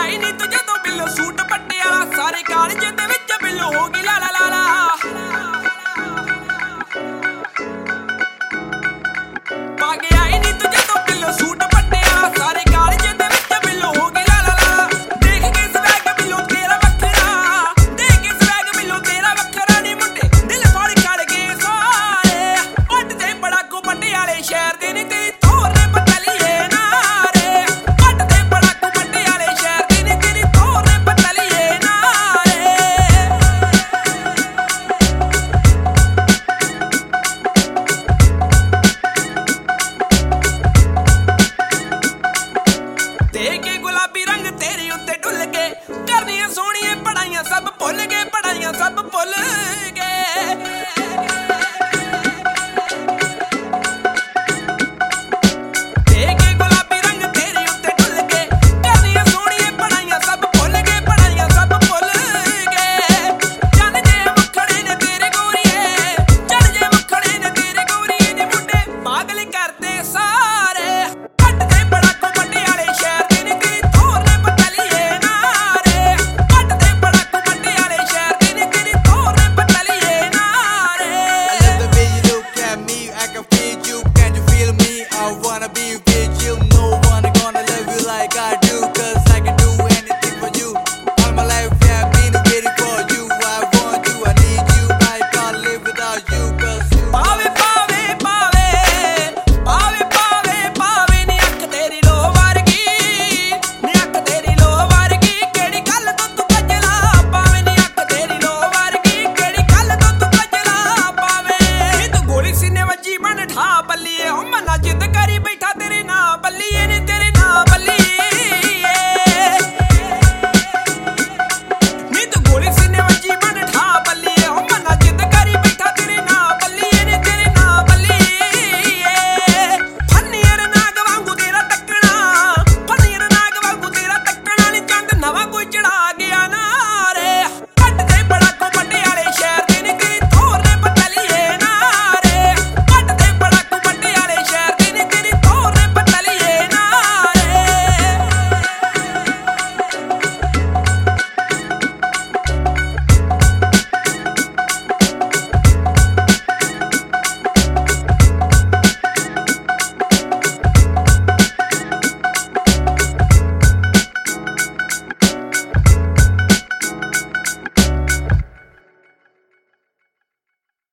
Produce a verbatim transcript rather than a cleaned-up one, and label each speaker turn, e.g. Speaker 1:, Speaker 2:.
Speaker 1: ਆਈ ਨੀ ਤੂੰ ਜਦੋਂ ਬਿੱਲੋ ਸੂਟ ਪਟਿਆਲਾ ਸਾਰੇ ਕਾਲਜ ਦੇ ਵਿੱਚ ਬਿੱਲੋ ਹੋ ਗਈ ਲਾ ਲਾ ਲਾ ਲਾ ਪਾ ਕੇ ਆਈ ਨੀ ਤੂੰ ਜਦੋਂ ਬਿੱਲੋ ਸੂਟ ਪਟਿਆਲਾ ਸਾਰੇ ਕਾਲਜ ਦੇ ਵਿੱਚ ਬਿੱਲੋ ਹੋ ਗਈ ਲਾ ਲਾ ਲਾ ਦੇਖ ਕੇ ਸਵੈਗ ਬਿੱਲੋ ਤੇਰਾ ਵੱਖਰਾ ਦੇਖ ਕੇ ਸਵੈਗ ਬਿੱਲੋ ਤੇਰਾ ਵੱਖਰਾ ਨੀ ਮੁੰਡੇ ਦਿਲ ਫੜ ਕੜ ਗਏ ਸਾਰੇ ਉੱਡ ਦੇ ਬੜਾ ਕੋ ਪਟਿਆਲੇ ਸ਼ਹਿਰ ਦੇ ਨੀ ਤੇਰੀ